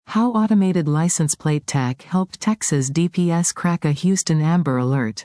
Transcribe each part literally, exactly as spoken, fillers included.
How automated license plate tech helped Texas D P S crack a Houston Amber Alert.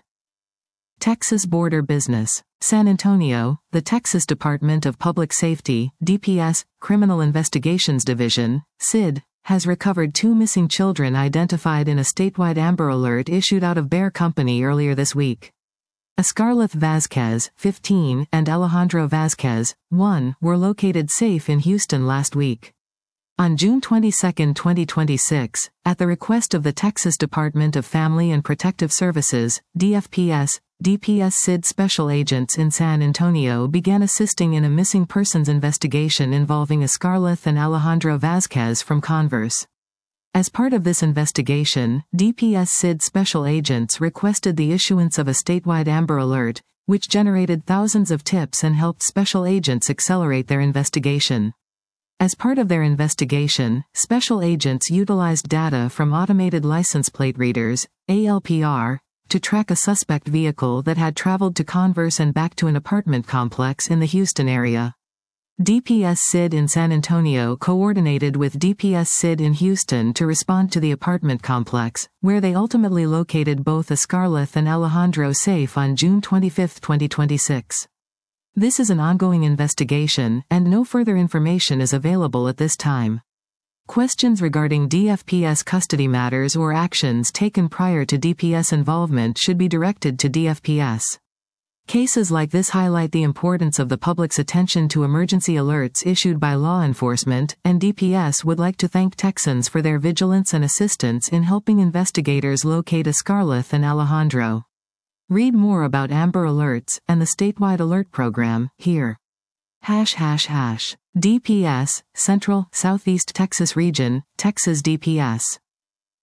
Texas Border Business. San Antonio, the Texas Department of Public Safety, D P S, Criminal Investigations Division, C I D, has recovered two missing children identified in a statewide Amber Alert issued out of Bear Company earlier this week. Escarlith Vazquez, fifteen, and Alejandro Vazquez, one, were located safe in Houston last week. On June twenty-second, twenty twenty-six, at the request of the Texas Department of Family and Protective Services, D F P S, D P S C I D special agents in San Antonio began assisting in a missing persons investigation involving Escarlith and Alejandro Vazquez from Converse. As part of this investigation, D P S C I D special agents requested the issuance of a statewide Amber Alert, which generated thousands of tips and helped special agents accelerate their investigation. As part of their investigation, special agents utilized data from automated license plate readers, A L P R, to track a suspect vehicle that had traveled to Converse and back to an apartment complex in the Houston area. D P S C I D in San Antonio coordinated with D P S C I D in Houston to respond to the apartment complex, where they ultimately located both Escarlith and Alejandro safe on June twenty-fifth, twenty twenty-six. This is an ongoing investigation, and no further information is available at this time. Questions regarding D F P S custody matters or actions taken prior to D P S involvement should be directed to D F P S. Cases like this highlight the importance of the public's attention to emergency alerts issued by law enforcement, and D P S would like to thank Texans for their vigilance and assistance in helping investigators locate Escarlith and Alejandro. Read more about Amber Alerts and the statewide alert program here. Hash hash hash. D P S, Central, Southeast Texas Region, Texas D P S.